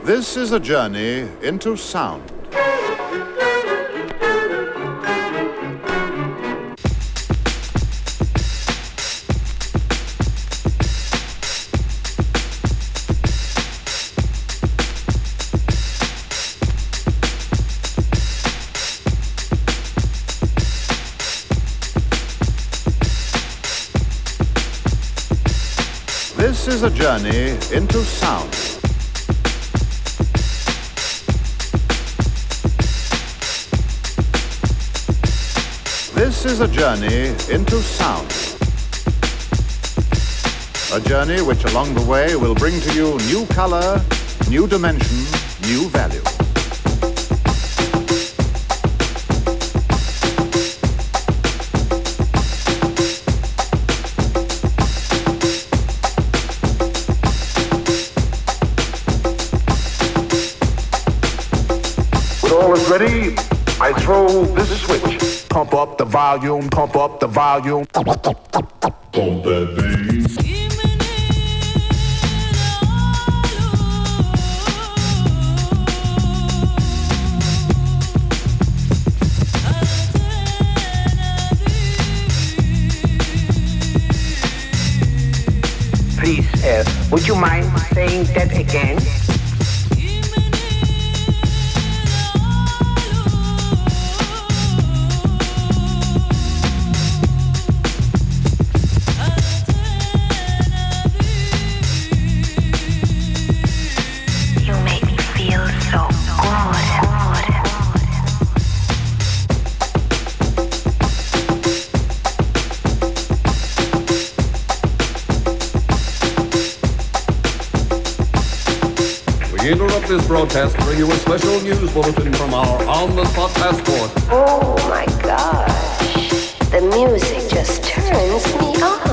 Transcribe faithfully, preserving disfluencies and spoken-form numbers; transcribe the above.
This is a journey into sound. This is a journey into sound. This is a journey into sound. A journey which along the way will bring to you new color, new dimension, new value. Ready? I throw this switch. Pump up the volume, pump up the volume. Pump that bass. Please, uh, would you mind saying that again? We interrupt this broadcast to bring you a special news bulletin from our on-the-spot passport. Oh my gosh, the music just turns me on.